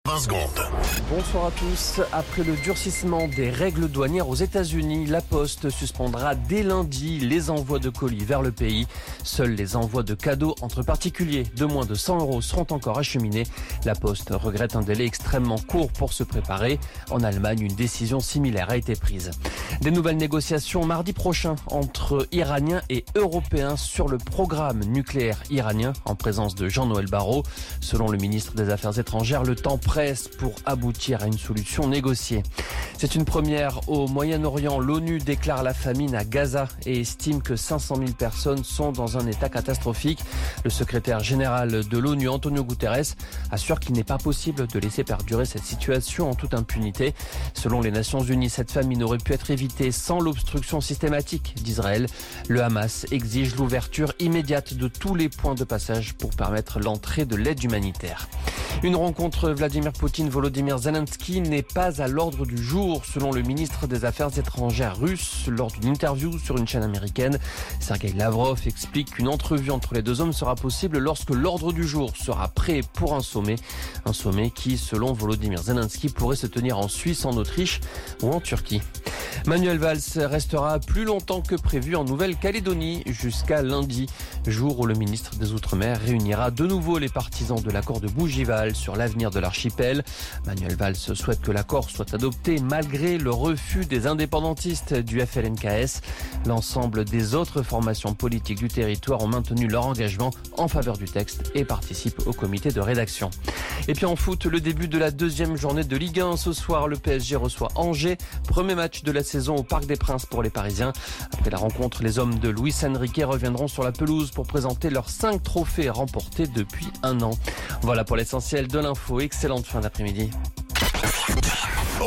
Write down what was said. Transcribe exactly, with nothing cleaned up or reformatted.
vingt secondes. Bonsoir à tous. Après le durcissement des règles douanières aux États-Unis, la Poste suspendra dès lundi les envois de colis vers le pays. Seuls les envois de cadeaux entre particuliers de moins de cent euros seront encore acheminés. La Poste regrette un délai extrêmement court pour se préparer. En Allemagne, une décision similaire a été prise. Des nouvelles négociations mardi prochain entre Iraniens et Européens sur le programme nucléaire iranien en présence de Jean-Noël Barrot. Selon le ministre des Affaires étrangères, le temps presse pour aboutir à une solution négociée. C'est une première au Moyen-Orient. L'ONU déclare la famine à Gaza et estime que cinq cent mille personnes sont dans un état catastrophique. Le secrétaire général de l'ONU, Antonio Guterres, assure qu'il n'est pas possible de laisser perdurer cette situation en toute impunité. Selon les Nations Unies, cette famine aurait pu être évitée sans l'obstruction systématique d'Israël. Le Hamas exige l'ouverture immédiate de tous les points de passage pour permettre l'entrée de l'aide humanitaire. Une rencontre Vladimir Poutine-Volodymyr Zelensky n'est pas à l'ordre du jour, selon le ministre des Affaires étrangères russe. Lors d'une interview sur une chaîne américaine, Sergei Lavrov explique qu'une entrevue entre les deux hommes sera possible lorsque l'ordre du jour sera prêt pour un sommet. Un sommet qui, selon Volodymyr Zelensky, pourrait se tenir en Suisse, en Autriche ou en Turquie. Manuel Valls restera plus longtemps que prévu en Nouvelle-Calédonie jusqu'à lundi, jour où le ministre des Outre-mer réunira de nouveau les partisans de l'accord de Bougival sur l'avenir de l'archipel. Manuel Valls souhaite que l'accord soit adopté malgré le refus des indépendantistes du F L N K S. L'ensemble des autres formations politiques du territoire ont maintenu leur engagement en faveur du texte et participent au comité de rédaction. Et puis en foot, le début de la deuxième journée de Ligue un. Ce soir, le P S G reçoit Angers. Premier match de la saison au Parc des Princes pour les Parisiens. Après la rencontre, les hommes de Luis Enrique reviendront sur la pelouse pour présenter leurs cinq trophées remportés depuis un an. Voilà pour l'essentiel de l'info. Excellente fin d'après-midi.